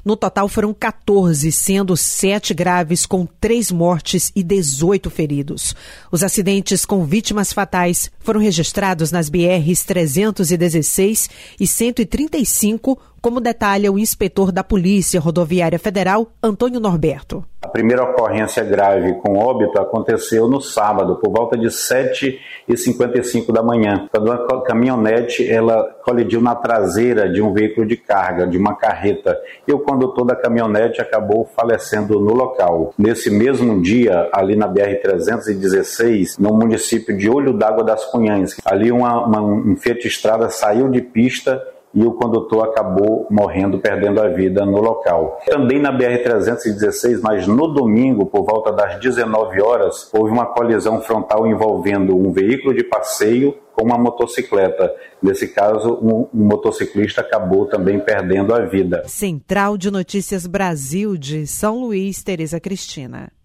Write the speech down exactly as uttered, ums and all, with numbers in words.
No total foram quatorze, sendo sete graves, com três mortes e dezoito feridos. Os acidentes com vítimas fatais foram registrados nas B Rs trezentos e dezesseis e cento e trinta e cinco, como detalha o inspetor da Polícia Rodoviária Federal, Antônio Norberto. A primeira ocorrência grave com óbito aconteceu no sábado, por volta de sete e cinquenta e cinco da manhã, quando uma caminhonete ela colidiu na traseira de um veículo de carga, de uma carreta, e o condutor da caminhonete acabou falecendo no local. Nesse mesmo dia, ali na B R trezentos e dezesseis, no município de Olho d'Água das Cunhãs, ali uma, uma, um Fiat Strada saiu de pista e o condutor acabou morrendo, perdendo a vida no local. Também na B R trezentos e dezesseis, mas no domingo, por volta das dezenove horas, houve uma colisão frontal envolvendo um veículo de passeio com uma motocicleta. Nesse caso, um, um motociclista acabou também perdendo a vida. Central de Notícias Brasil de São Luís, Tereza Cristina.